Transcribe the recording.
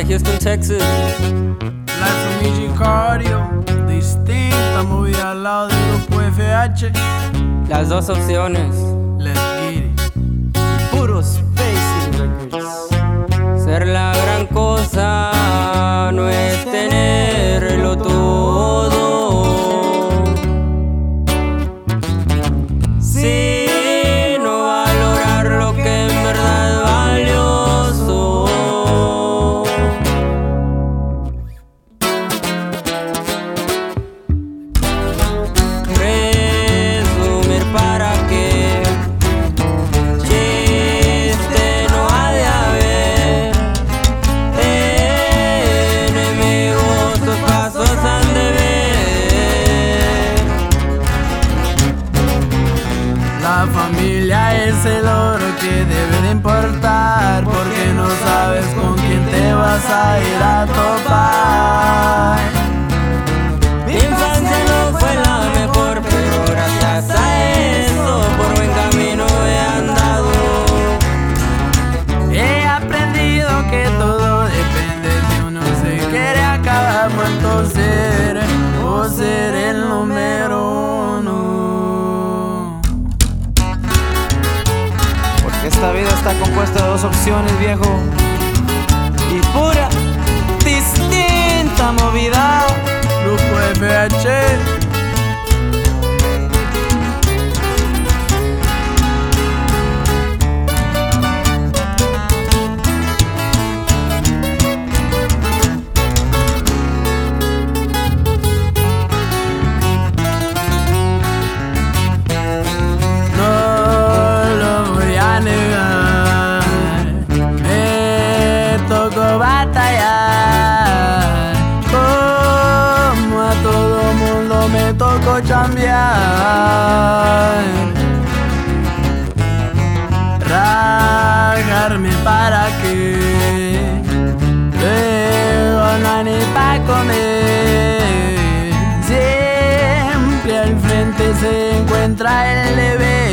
Houston, Texas. Live from EG Cardio, distinta movida al lado del grupo FH. Las dos opciones. Let's get it. Y puro Spacey Records. Ser la gran cosa no es tenerlo todo. Sino valorar lo que en verdad es valioso. Resumir para que chiste no ha de haber. Enemigos sus pasos han de ver. La familia es el oro que debe de importar, porque no sabes con quién te vas a ir a topar. Mi infancia no fue la mejor, pero gracias a eso por buen camino he andado. He aprendido que todo depende si uno se quiere acabar muerto ser o ser el número uno. Porque esta vida está compuesta de dos opciones, viejo, y pura distinta movida. Grupo FH. Batallar, como a todo mundo me tocó chambear, rajarme para que luego no hay ni pa' comer. Siempre al frente se encuentra el deber.